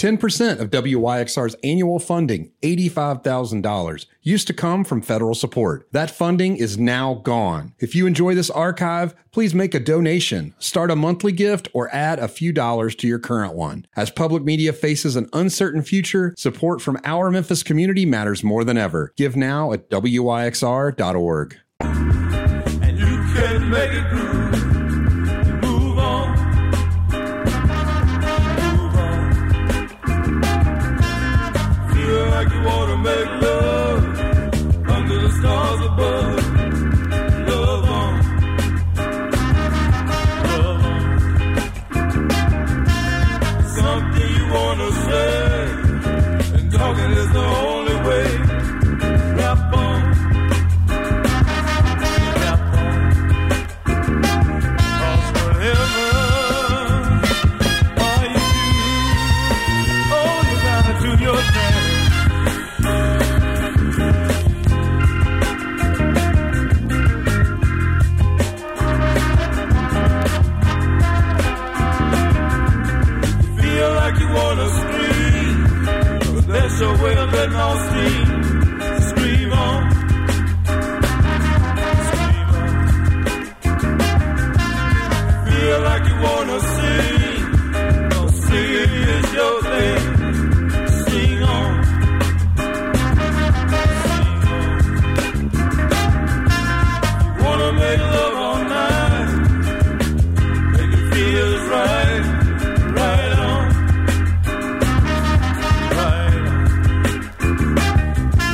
10% of WYXR's annual funding, $85,000, used to come from federal support. That funding is now gone. If you enjoy this archive, please make a donation, start a monthly gift, or add a few dollars to your current one. As public media faces an uncertain future, support from our Memphis community matters more than ever. Give now at WYXR.org. And you can make it through. Move on. Move on. Feel like you want to make love under the stars above. Love on. Love on. Something you want to say, and talking is the only way. Rap on. That's your way of letting off steam. Scream on. Scream on. Feel like you wanna sing. No, singing is your thing. Sing on. Sing on. You wanna make love all night. Make it feel right. Right on.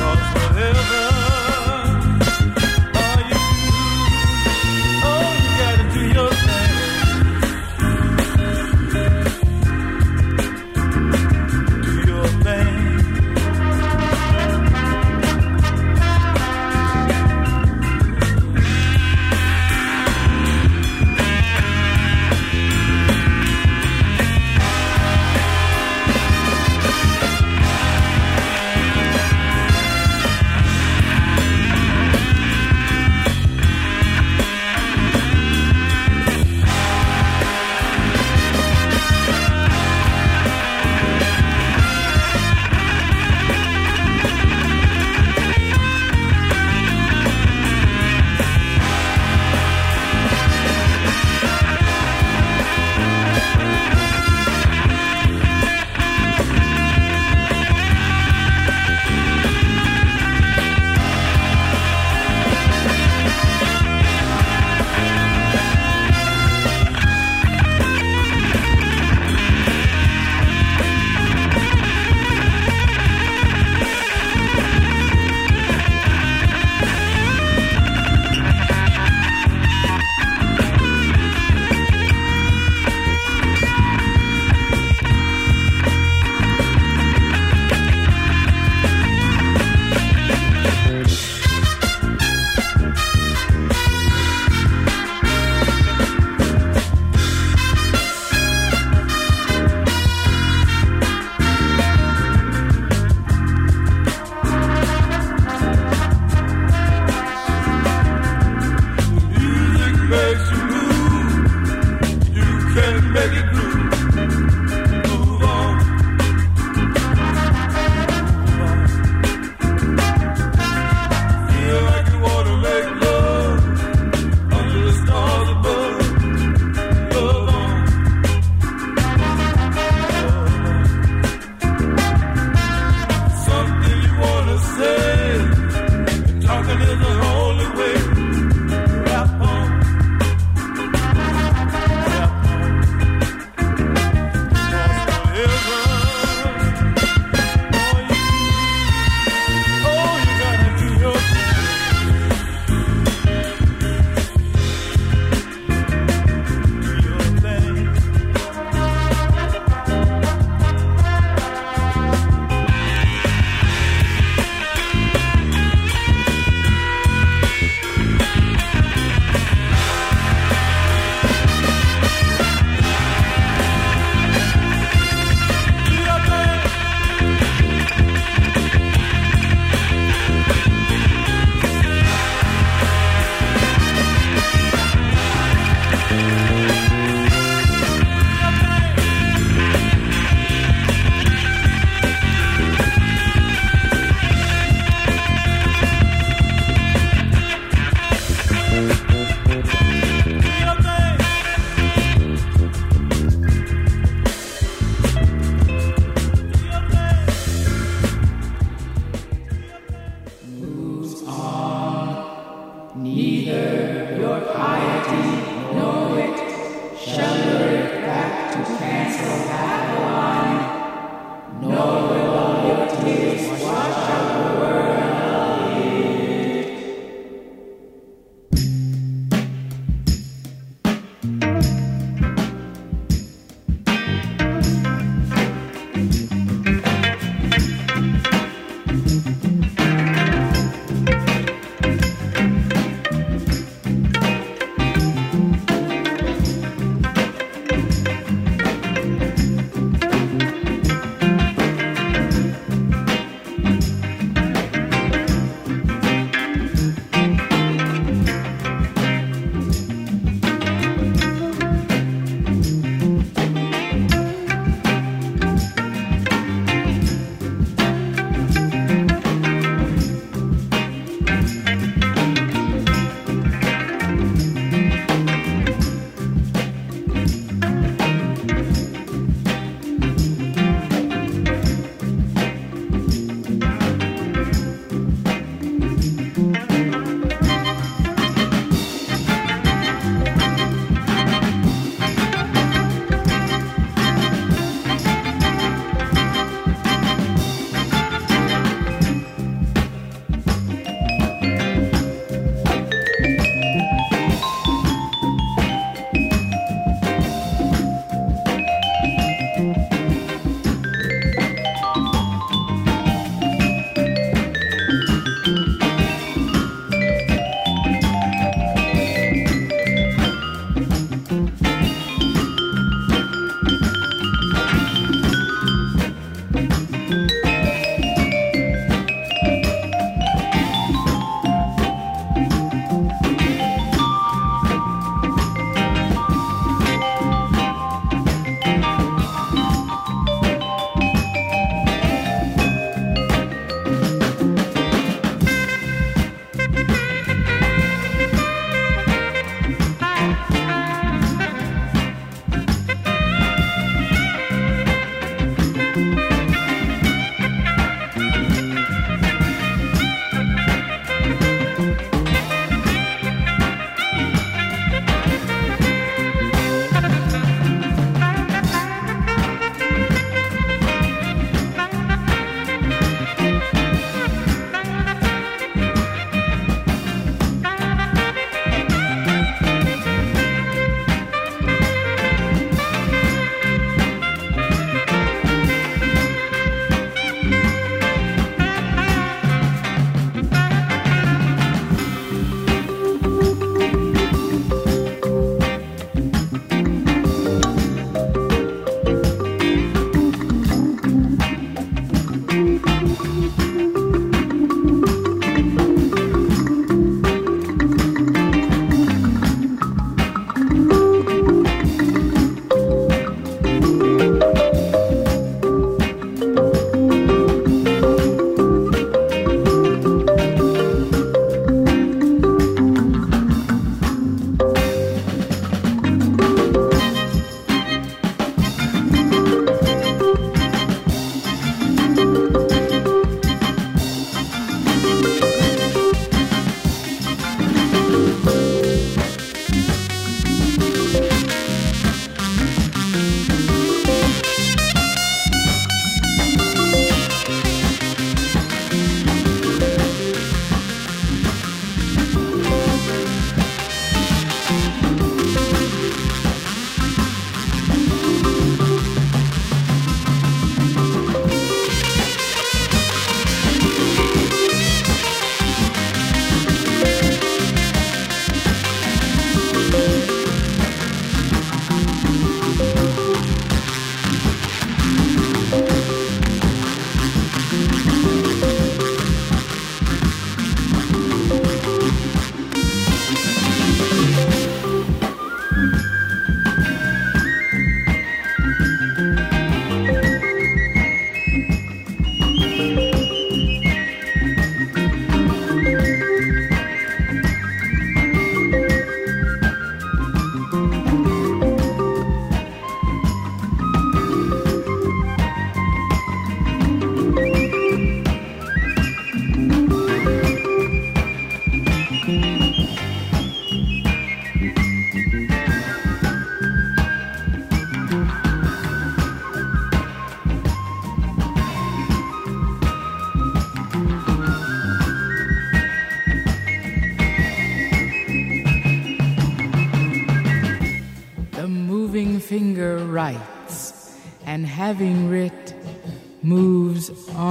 and having writ moves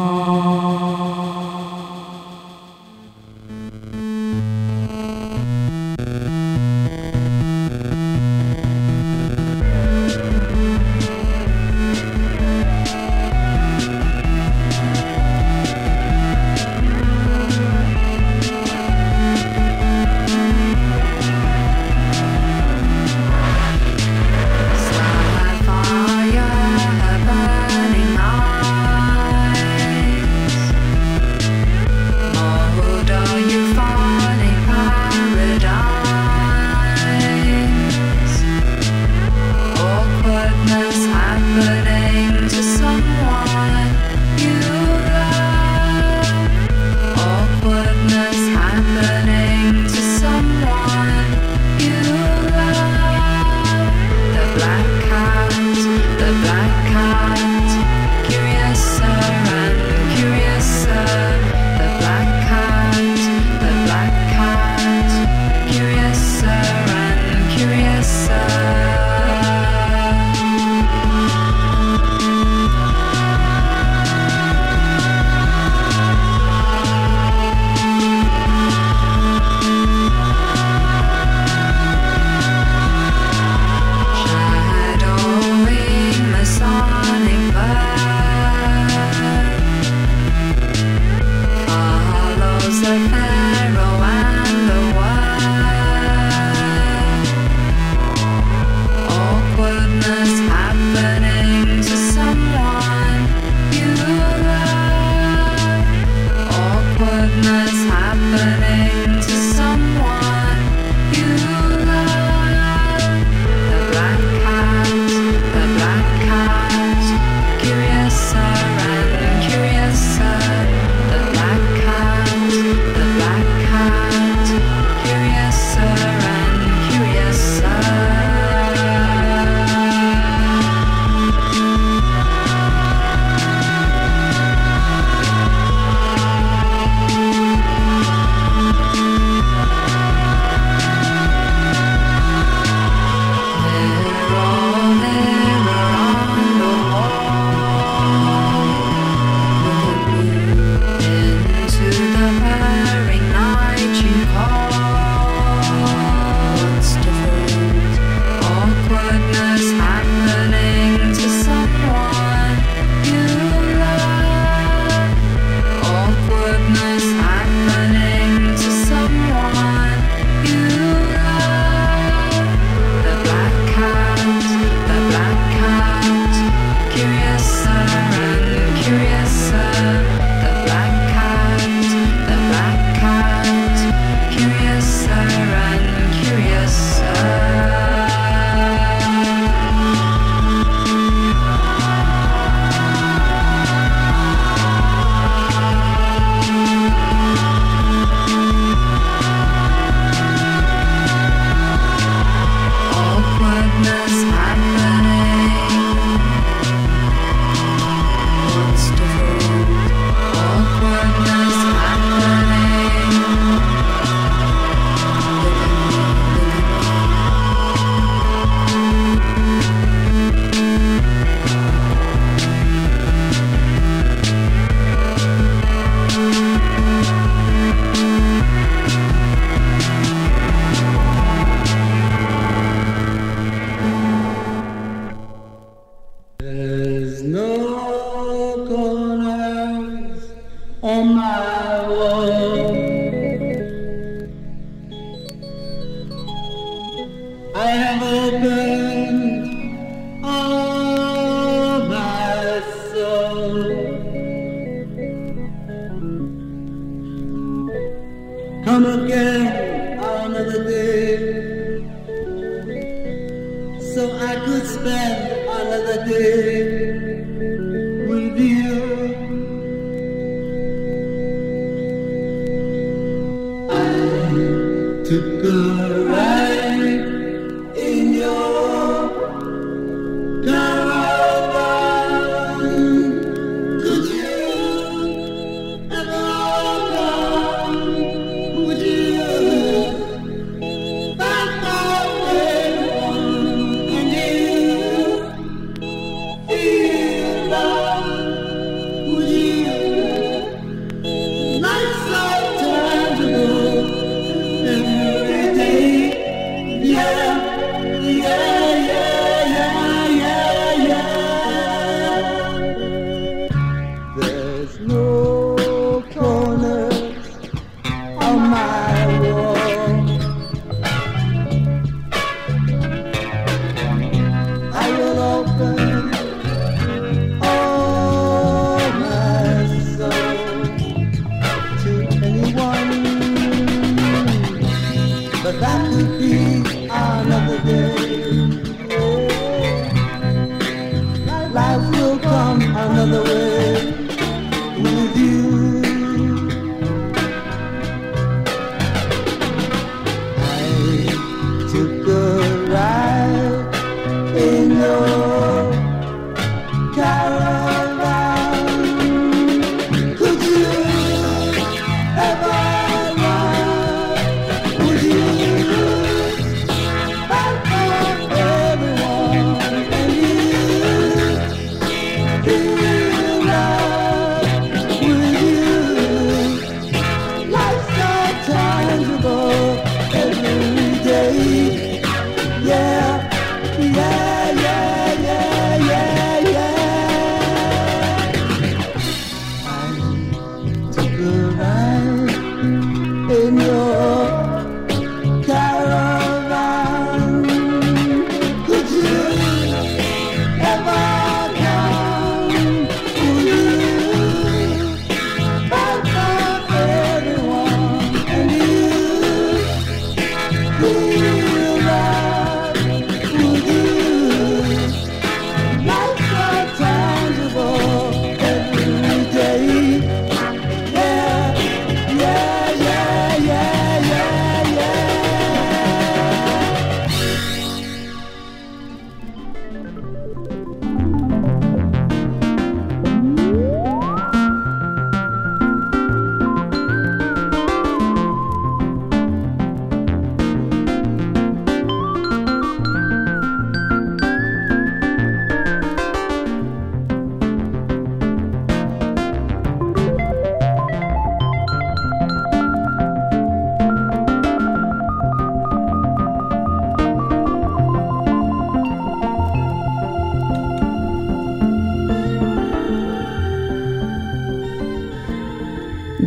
on. Feel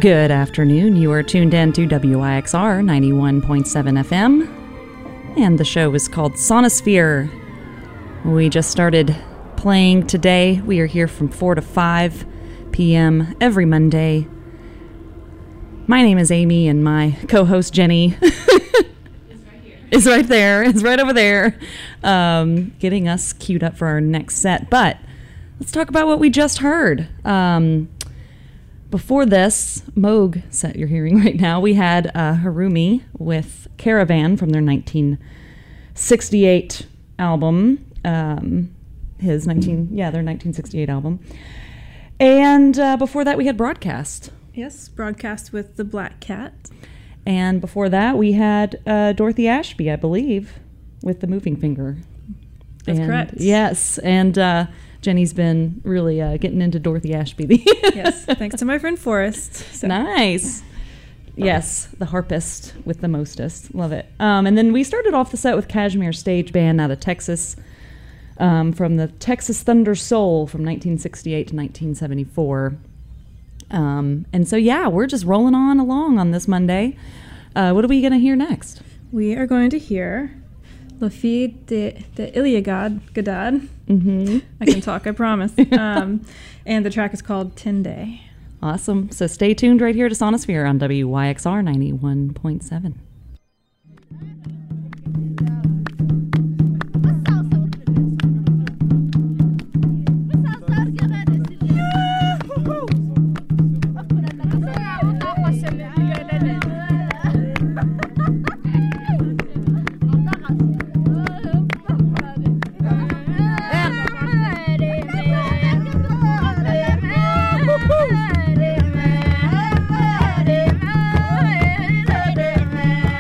Good afternoon. You are tuned in to WIXR 91.7 FM, and the show is called Sonosphere. We just started playing today. We are here from 4 to 5 p.m. every Monday. My name is Amy, and my co-host Jenny is right there. Is right over there, getting us queued up for our next set. But let's talk about what we just heard. Before this Moog set you're hearing right now, we had Harumi with Caravan from their 1968 album, their 1968 album. And before that, we had Broadcast. Yes, Broadcast with the Black Cat. And before that, we had Dorothy Ashby, I believe, with the Moving Finger. That's correct. Yes, and Jenny's been really getting into Dorothy Ashby. Yes, thanks to my friend Forrest. So. Nice. Yes, the harpist with the mostest. Love it. And then we started off the set with Kashmir Stage Band out of Texas, from the Texas Thunder Soul from 1968 to 1974. And so, yeah, we're just rolling on along on this Monday. What are we going to hear next? We are going to hear La Fille de Iliagad Gadad. Mm-hmm. I can talk, I promise. And the track is called Tende. Awesome. So stay tuned right here to Sonosphere on WYXR 91.7. Man.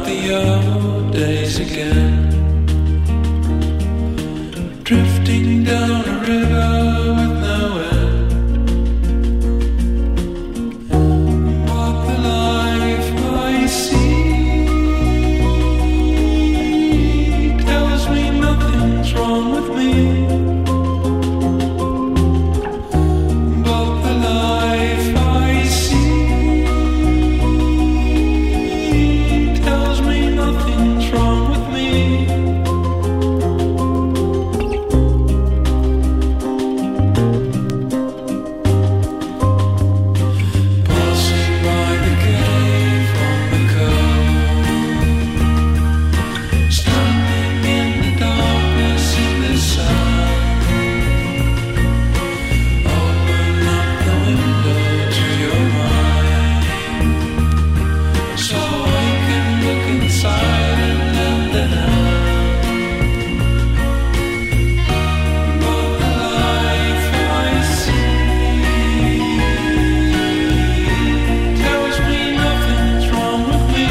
the old days again. Drifting down a river with no end. But the life I see tells me nothing's wrong with me. But the life I see tells me nothing's wrong with me. Passing by the cave on the coast, standing in the darkness in the sun. Open up the window to your mind, so I can look inside and lend a hand. But the life I see tells me nothing's wrong with me.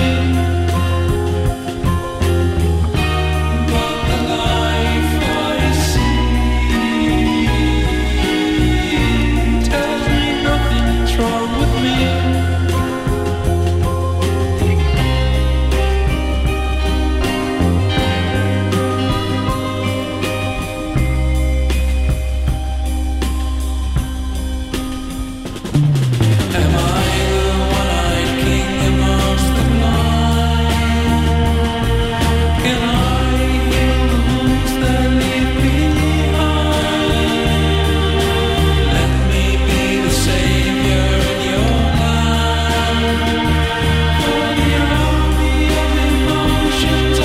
But the life I see tells me nothing's wrong with me. Am I the one-eyed king amongst the blind? Can I heal the wounds that leave behind? Let me be the savior in your land, for the army of emotions I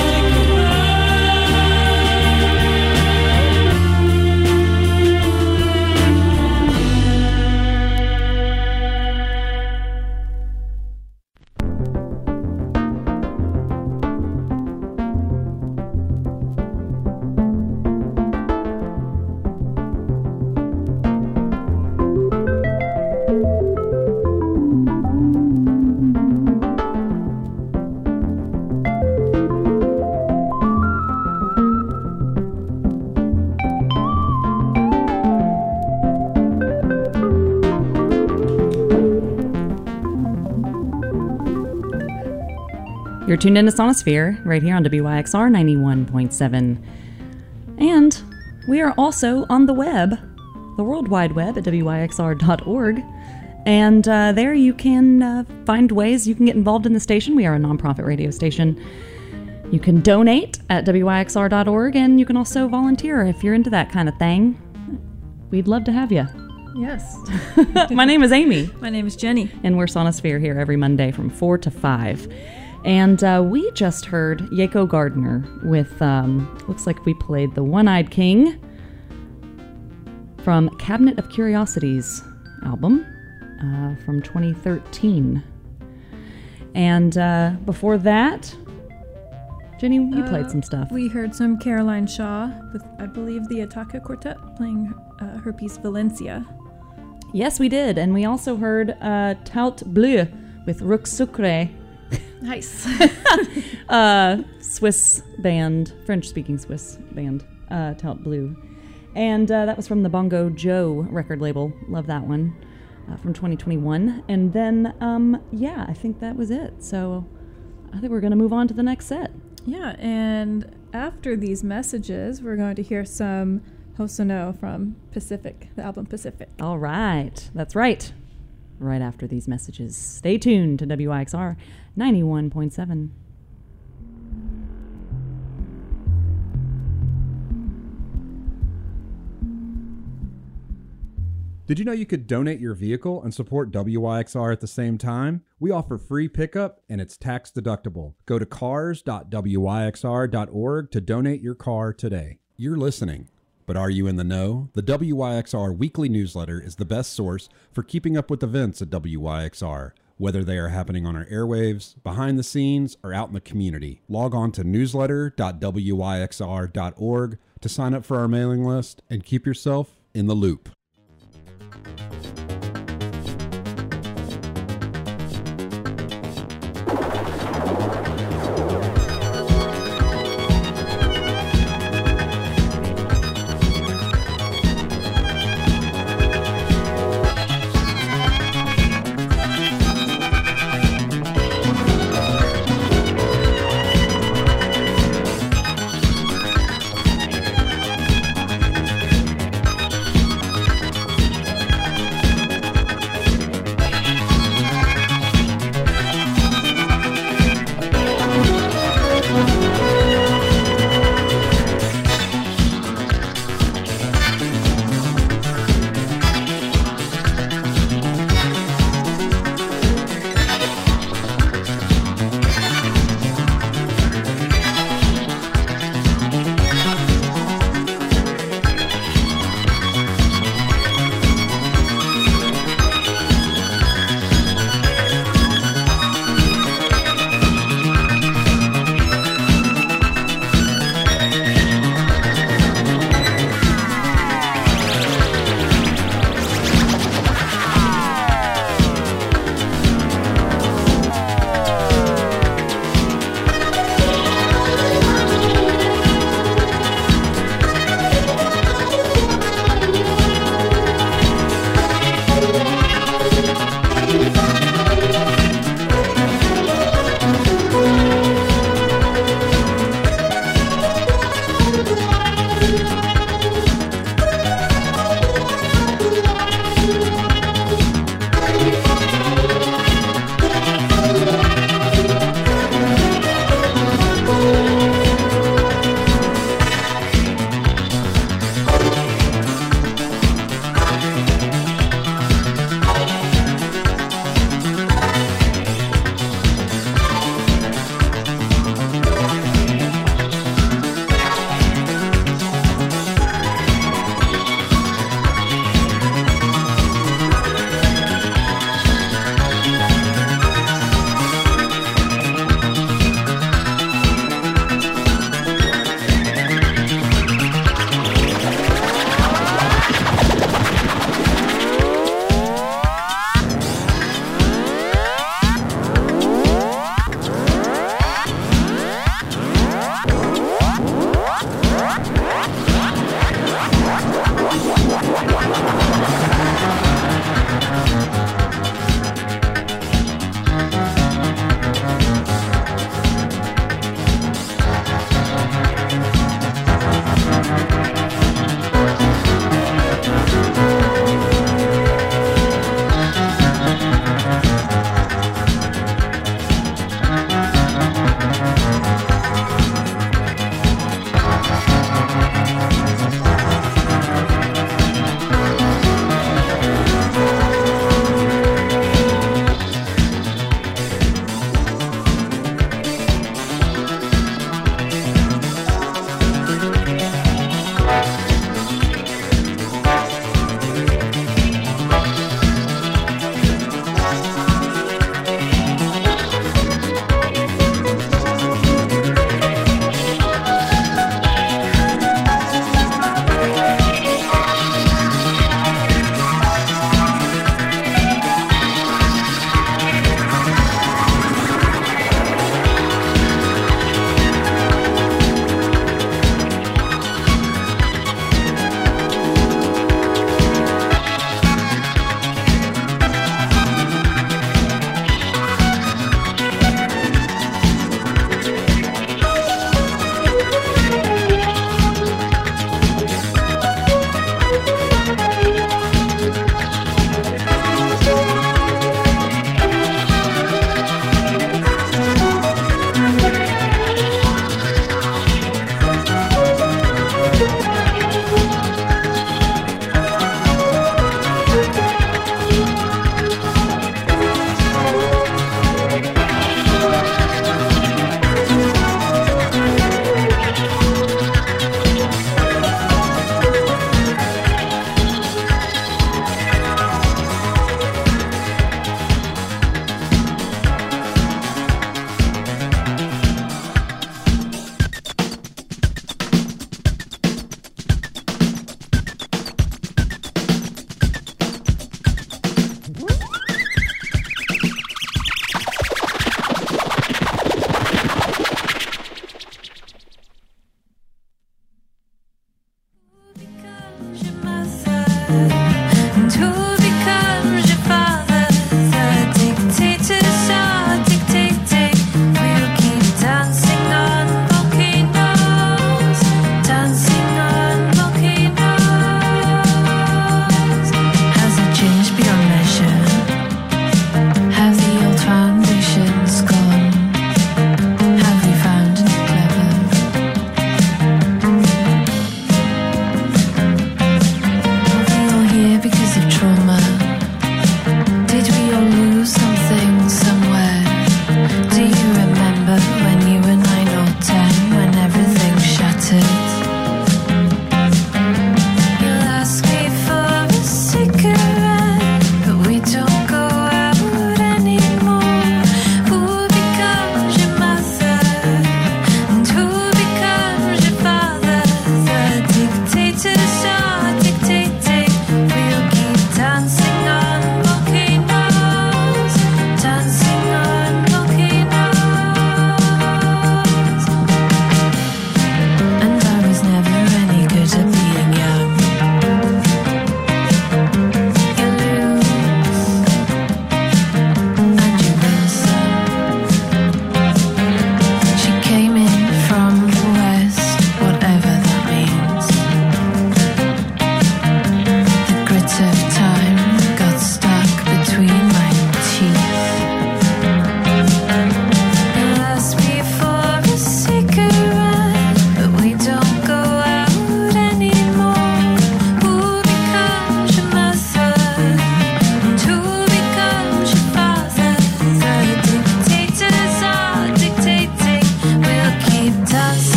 You're tuned into Sonosphere right here on WYXR 91.7. And we are also on the web, the World Wide Web at WYXR.org. And there you can find ways you can get involved in the station. We are a nonprofit radio station. You can donate at WYXR.org, and you can also volunteer if you're into that kind of thing. We'd love to have you. Yes. My name is Amy. My name is Jenny. And we're Sonosphere here every Monday from 4 to 5. And we just heard Yako Gardner with, looks like we played The One-Eyed King from Cabinet of Curiosities album from 2013. And before that, Jenny, you played some stuff. We heard some Caroline Shaw with, I believe, the Ataka Quartet playing her piece Valencia. Yes, we did. And we also heard Tout Bleu with Rook Sucre. Nice. Swiss band, French-speaking Swiss band, Tout Bleu. And that was from the Bongo Joe record label. Love that one. From 2021. And then, yeah, I think that was it. So I think we're going to move on to the next set. Yeah, and after these messages, we're going to hear some Hosono from Pacific, the album Pacific. All right. That's right. Right after these messages. Stay tuned to WYXR 91.7. Did you know you could donate your vehicle and support WYXR at the same time? We offer free pickup and it's tax deductible. Go to cars.wyxr.org to donate your car today. You're listening, but are you in the know? The WYXR weekly newsletter is the best source for keeping up with events at WYXR, whether they are happening on our airwaves, behind the scenes, or out in the community. Log on to newsletter.wyxr.org to sign up for our mailing list and keep yourself in the loop.